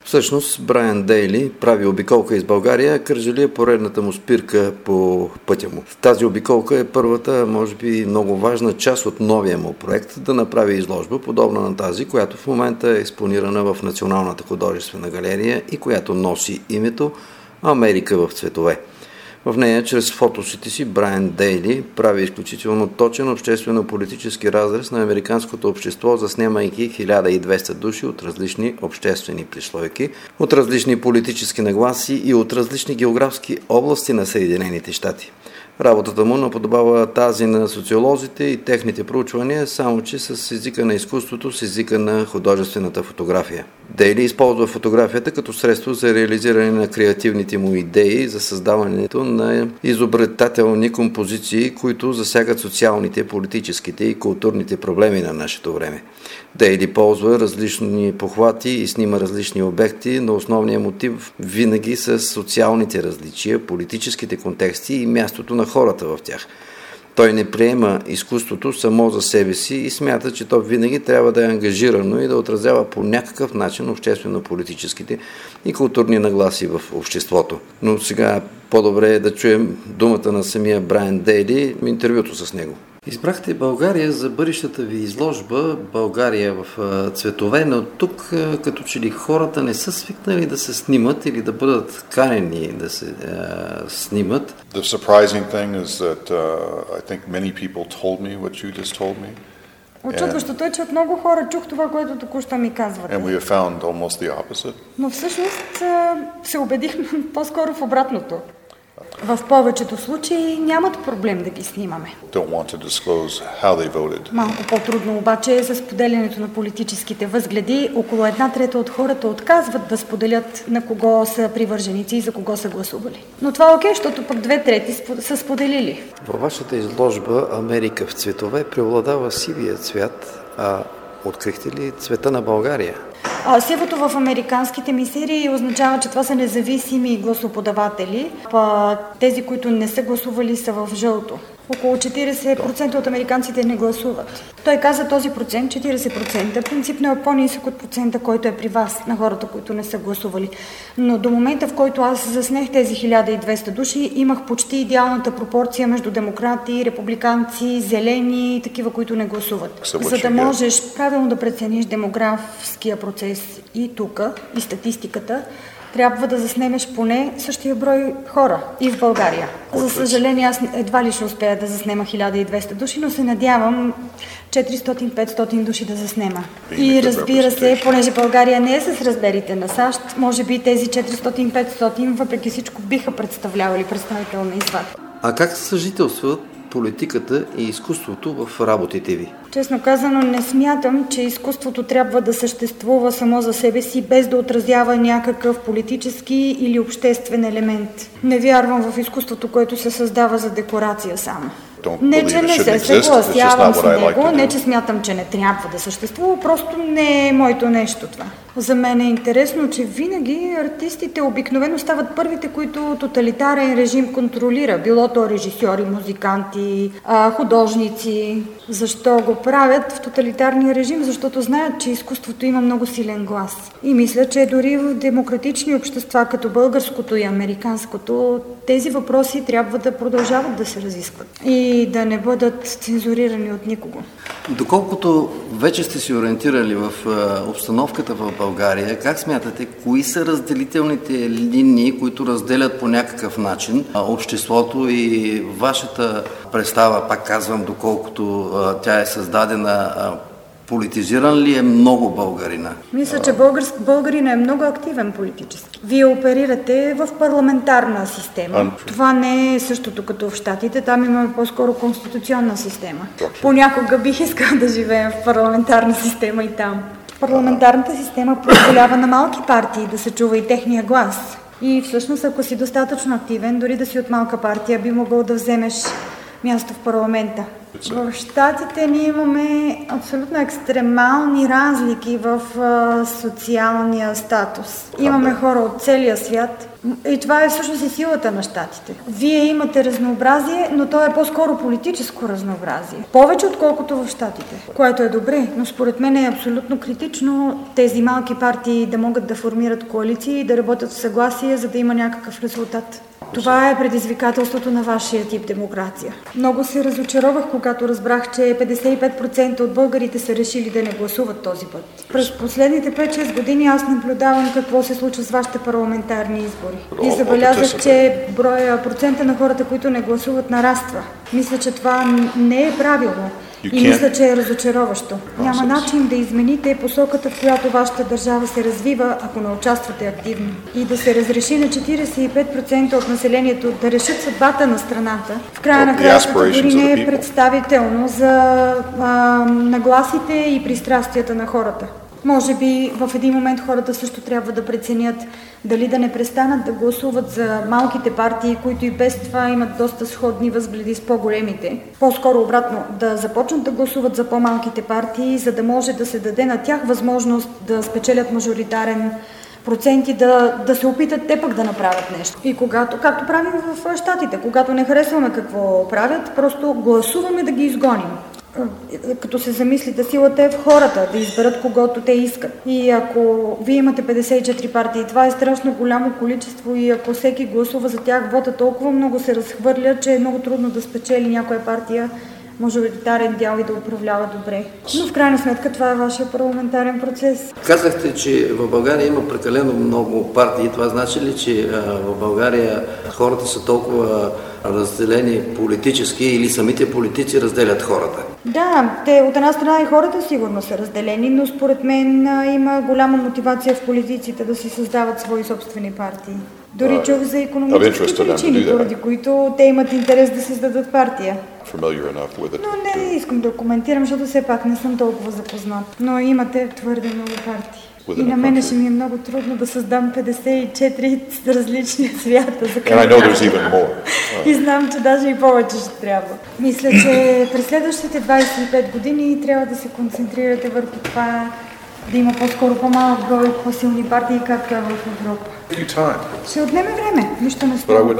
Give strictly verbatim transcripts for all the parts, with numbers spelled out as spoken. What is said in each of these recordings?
Всъщност Брайан Дейли прави обиколка из България, кърджали е поредната му спирка по пътя му. Тази обиколка е първата, може би много важна част от новия му проект да направи изложба, подобна на тази, която в момента е експонирана в Националната художествена галерия и която носи името Америка в цветове. В нея, чрез фотосите си, Брайан Дейли прави изключително точен обществено-политически разрез на американското общество, заснемайки хиляда и двеста души от различни обществени прислойки, от различни политически нагласи и от различни географски области на Съединените щати. Работата му наподобава тази на социолозите и техните проучвания, само че с езика на изкуството, с езика на художествената фотография. Дейли използва фотографията като средство за реализиране на креативните му идеи за създаването на изобретателни композиции, които засягат социалните, политическите и културните проблеми на нашето време. Дейли ползва различни похвати и снима различни обекти, но основният мотив винаги са социалните различия, политическите контексти и мястото на хората в тях. Той не приема изкуството само за себе си и смята, че то винаги трябва да е ангажирано и да отразява по някакъв начин обществено-политическите и културни нагласи в обществото. Но сега по-добре е да чуем думата на самия Брайан Дейли, интервюто с него. Избрахте България за бъдещата ви изложба България в цветове, но тук като че ли хората не са свикнали да се снимат или да бъдат канени да се uh, снимат. The surprising thing is that uh, I think many people told me what you just told me. Очудващото е, че от много хора чух това, което току-що ми казвате. And we have found almost the opposite. Но всъщност се убедихме по-скоро в обратното. В повечето случаи нямат проблем да ги снимаме. Малко по-трудно обаче е за споделянето на политическите възгледи. Около една трета от хората отказват да споделят на кого са привърженици и за кого са гласували. Но това е окей, защото пък две трети са споделили. Във вашата изложба Америка в цветове преобладава сивия цвят, а открихте ли цвета на България? А, сивото в американските ми серии означава, че това са независими гласоподаватели, а тези, които не са гласували, са в жълто. Около четиридесет процента от американците не гласуват. Той каза този процент, четиридесет процента, принципно е по-нисък от процента, който е при вас, на хората, които не са гласували. Но до момента, в който аз заснех тези хиляда и двеста души, имах почти идеалната пропорция между демократи, републиканци, зелени и такива, които не гласуват. За да можеш правилно да прецениш демографския процес и тук, и статистиката, трябва да заснемеш поне същия брой хора и в България. За съжаление, аз едва ли ще успея да заснема хиляда и двеста души, но се надявам четиристотин до петстотин души да заснема. И разбира се, понеже България не е с размерите на САЩ, може би тези четиристотин до петстотин въпреки всичко биха представлявали представителна извадка. А как се съжителстват политиката и изкуството в работите ви? Честно казано, не смятам, че изкуството трябва да съществува само за себе си, без да отразява някакъв политически или обществен елемент. Не вярвам в изкуството, което се създава за декорация само. Не, че не се съгласявам с него, не, че смятам, че не трябва да съществува, просто не е моето нещо това. За мен е интересно, че винаги артистите обикновено стават първите, които тоталитарен режим контролира. Било то режисьори, музиканти, художници. Защо го правят в тоталитарния режим? Защото знаят, че изкуството има много силен глас. И мисля, че дори в демократични общества, като българското и американското, тези въпроси трябва да продължават да се разискват и да не бъдат цензурирани от никого. Доколкото вече сте се ориентирали в обстановката в България, как смятате, кои са разделителните линии, които разделят по някакъв начин обществото и вашата представа, пак казвам, доколкото тя е създадена, политизиран ли е много българина? Мисля, че българск, българина е много активен политически. Вие оперирате в парламентарна система. Това не е същото като в Щатите. Там имаме по-скоро конституционна система. Понякога бих искал да живеем в парламентарна система и там. Парламентарната система позволява на малки партии да се чува и техния глас. И всъщност, ако си достатъчно активен, дори да си от малка партия, би могъл да вземеш място в парламента. В щатите ние имаме абсолютно екстремални разлики в а, социалния статус. Имаме хора от целия свят. И това е всъщност и силата на щатите. Вие имате разнообразие, но то е по-скоро политическо разнообразие. Повече отколкото в щатите, което е добре, но според мен е абсолютно критично тези малки партии да могат да формират коалиции и да работят в съгласие, за да има някакъв резултат. Това е предизвикателството на вашия тип демокрация. Много се разочаровах, когато разбрах, че петдесет и пет процента от българите са решили да не гласуват този път. През последните пет-шест години аз наблюдавам какво се случва с вашите парламентарни избори. И забелязах, че броя, процента на хората, които не гласуват, нараства. Мисля, че това не е правилно. И мисля, че е разочароващо. Няма начин да измените посоката, в която вашата държава се развива, ако не участвате активно. И да се разреши на четиридесет и пет процента от населението да решат съдбата на страната, в края на краищата дори не е представително за а, нагласите и пристрастията на хората. Може би в един момент хората също трябва да преценят дали да не престанат да гласуват за малките партии, които и без това имат доста сходни възгледи с по-големите. По-скоро обратно, да започнат да гласуват за по-малките партии, за да може да се даде на тях възможност да спечелят мажоритарен проценти, да, да се опитат те пък да направят нещо. И когато, както правим в щатите, когато не харесваме какво правят, просто гласуваме да ги изгоним. Като се замислите, силата е в хората да изберат когото те искат. И ако вие имате петдесет и четири партии, това е страшно голямо количество и ако всеки гласува за тях, вота толкова много се разхвърля, че е много трудно да спечели някоя партия мажоритарен дял и да управлява добре. Но в крайна сметка това е вашия парламентарен процес. Казахте, че в България има прекалено много партии. Това значи ли, че а, в България хората са толкова разделени политически или самите политици разделят хората? Да, те от една страна и хората сигурно са разделени, но според мен а, има голяма мотивация в политиците да си създават свои собствени партии. Дори uh, чух за икономически причини, поради които те имат интерес да създадат партия. Но не искам да коментирам, защото все пак не съм толкова запознат. Но имате твърде много партии. И на мен ще ми е много трудно да създам петдесет и четири различни свята. За и знам, че даже и повече ще трябва. Мисля, че през следващите двадесет и пет години трябва да се концентрирате върху това да има по-скоро по-малък брой по-силни партии, както е в Европа. Ще отнеме време, нищо не става.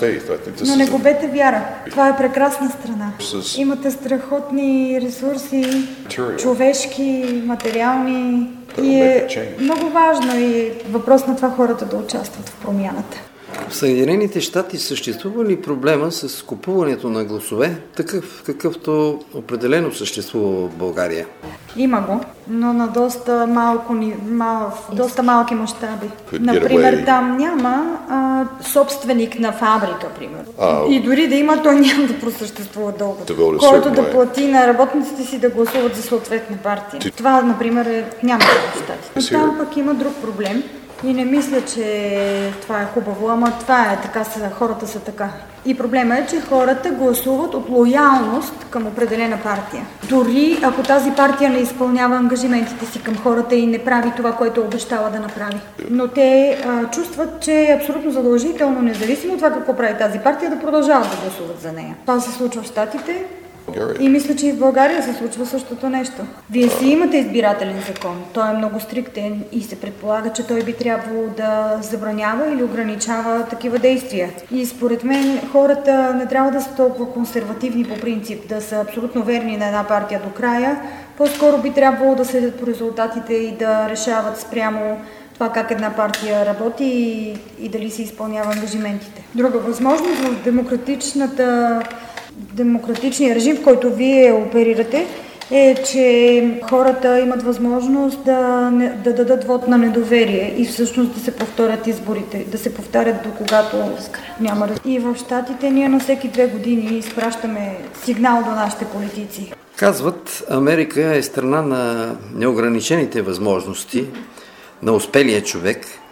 Но не губете вяра. Това е прекрасна страна. Имате страхотни ресурси, човешки, материални. И е много важно и въпрос на това хората да участват в промяната. В Съединените щати съществува ли проблема с купуването на гласове, такъв какъвто определено съществува в България? Има го, но на доста, малко, мал, доста малки мащаби. Например, там няма а, собственик на фабрика, примерно. Uh, и дори да има, той няма да просъществува дълго. Който да плати на работниците си да гласуват за съответна партия. Това, например, е, няма в щатите. Но там пък има друг проблем. И не мисля, че това е хубаво, ама това е така, хората са така. И проблема е, че хората гласуват от лоялност към определена партия. Дори ако тази партия не изпълнява ангажиментите си към хората и не прави това, което е обещала да направи. Но те а, чувстват, че е абсолютно задължително, независимо от това какво прави тази партия, да продължават да гласуват за нея. Това се случва в щатите. И мисля, че и в България се случва същото нещо. Вие си имате избирателен закон. Той е много стриктен и се предполага, че той би трябвало да забранява или ограничава такива действия. И според мен хората не трябва да са толкова консервативни по принцип, да са абсолютно верни на една партия до края. По-скоро би трябвало да следят по резултатите и да решават спрямо това как една партия работи и, и дали се изпълнява ангажиментите. Друга възможност в демократичната демократичния режим, в който вие оперирате, е, че хората имат възможност да, не, да дадат вод на недоверие и всъщност да се повторят изборите, да се повтарят до когато няма раз. И в щатите ние на всеки две години изпращаме сигнал до нашите политици. Казват, Америка е страна на неограничените възможности на успелия човек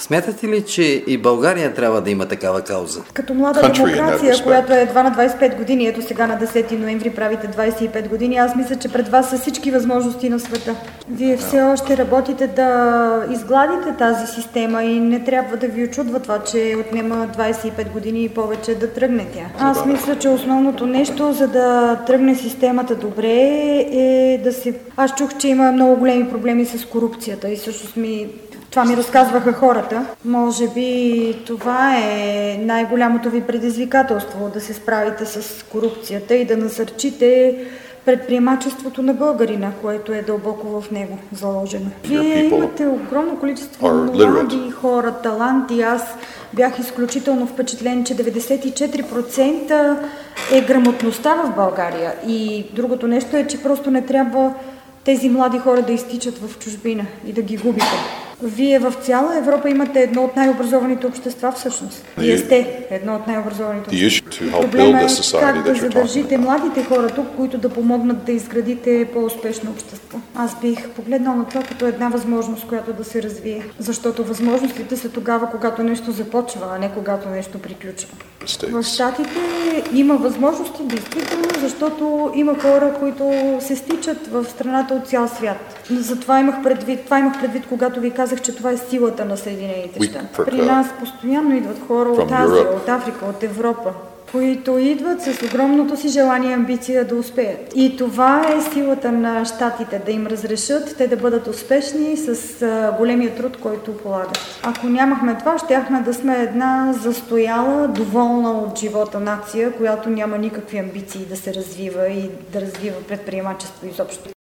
Смятате ли, че и България трябва да има такава кауза? Като млада демокрация, която е едва на двадесет и пет години, ето сега на десети ноември правите двадесет и пет години, аз мисля, че пред вас са всички възможности на света. Вие все още работите да изгладите тази система и не трябва да ви очудва това, че отнема двадесет и пет години и повече да тръгне тя. Аз мисля, че основното нещо, за да тръгне системата добре, е да се... Аз чух, че има много големи проблеми с корупцията и всъщност ми... Това ми разказваха хората. Може би това е най-голямото ви предизвикателство, да се справите с корупцията и да насърчите предприемачеството на българина, което е дълбоко в него заложено. Вие имате огромно количество млади хора, таланти. Аз бях изключително впечатлен, че деветдесет и четири процента е грамотността в България. И другото нещо е, че просто не трябва тези млади хора да изтичат в чужбина и да ги губите. Вие в цяла Европа имате едно от най-образованите общества всъщност. Вие сте едно от най-образованите общества. Проблема е как да задържите младите хора тук, които да помогнат да изградите по-успешно общество. Аз бих погледнал на това като една възможност, която да се развие. Защото възможностите са тогава, когато нещо започва, а не когато нещо приключва. В Щатите има възможности, действително, защото има хора, които се стичат в страната от цял свят. Затова имах предвид, това имах предвид, когато ви казах, че това е силата на Съединените щати. При нас постоянно идват хора от Азия, от Африка, от Европа, които идват с огромното си желание и амбиция да успеят. И това е силата на щатите, да им разрешат те да бъдат успешни с а, големия труд, който полагат. Ако нямахме това, щяхме да сме една застояла, доволна от живота нация, която няма никакви амбиции да се развива и да развива предприемачество изобщо.